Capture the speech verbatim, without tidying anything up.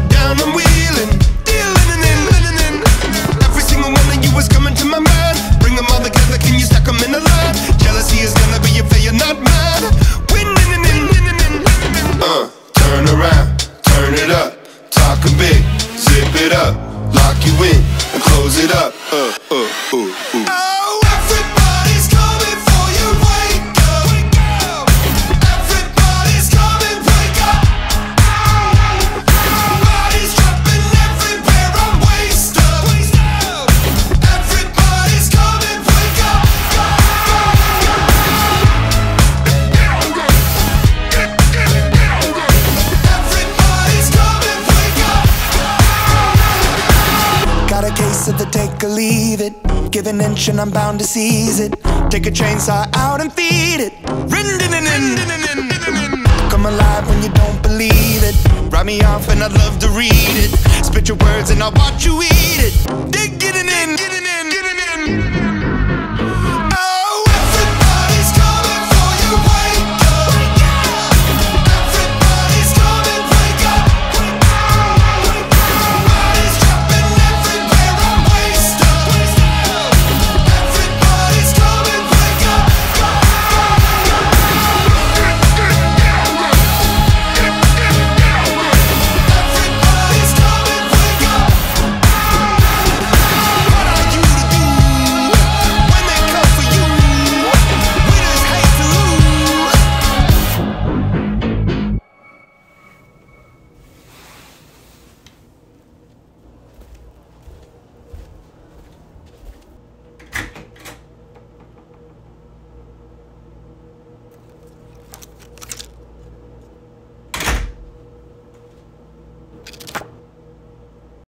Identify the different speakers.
Speaker 1: down, I'm wheeling, dealing and in, and in. Every single one of you is coming to my mind. Bring them all together, can you stack them in a line? Jealousy is gonna be your failure, not mine. Winning and in, winning and in. Uh, turn around, turn it up, talking big, zip it up, lock you in, and close it up. Uh, uh, uh, uh. Oh, everybody's coming for you, wake up, wake up. Everybody's coming, wake up. Bodies dropping everywhere, I'm wasted, wasted. Everybody's coming, wake up. Everybody's coming, wake up. Got a case of the take or leave it. Give an inch and I'm bound to seize it. Take a chainsaw out and feed it. Come alive when you don't believe it. Write me off and I'd love to read it. Spit your words and I'll watch you eat it. Dig getting in, getting in, getting in.